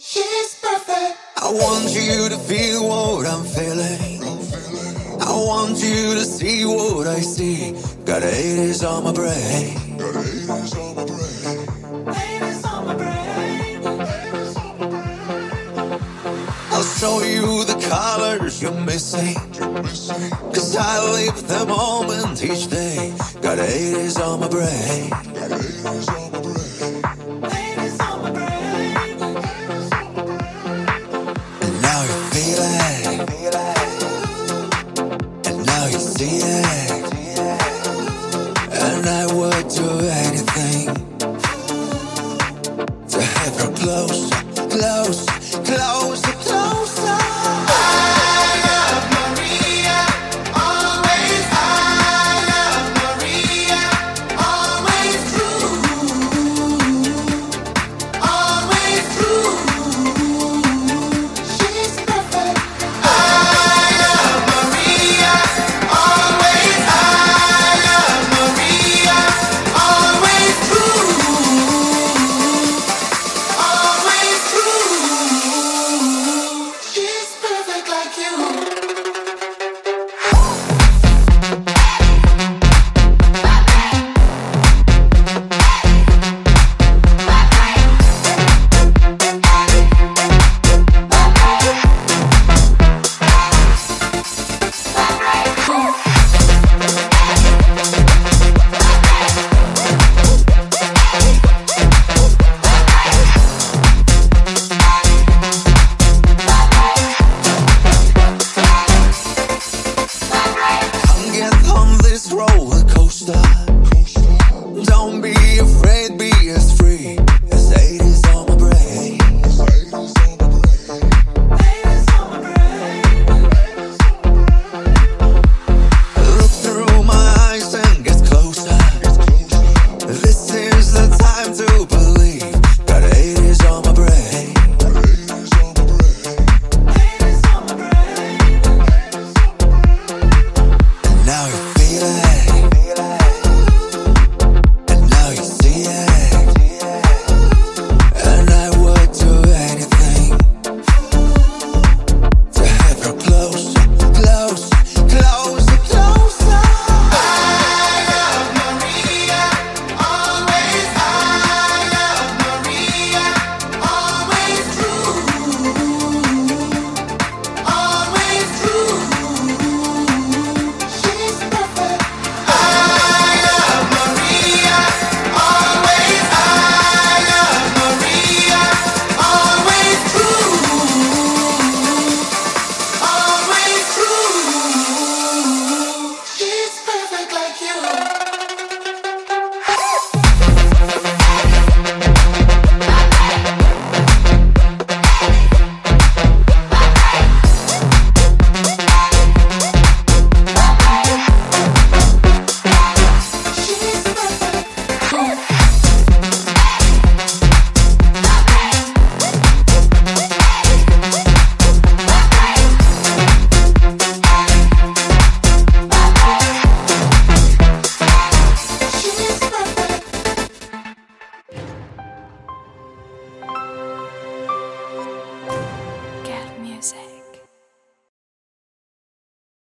She's perfect. I want you to feel what I'm feeling. I want you to see what I see. Got 80s on my brain. Got 80s on my brain. 80s on my brain. 80s on my brain. I'll show you the colors you're missing. Cause I live the moment each day. Got 80s on my brain. Got 80s on my brain. 80s on my brain. And now you feel it. And now you see it. And I would do anything to have her close, close, close.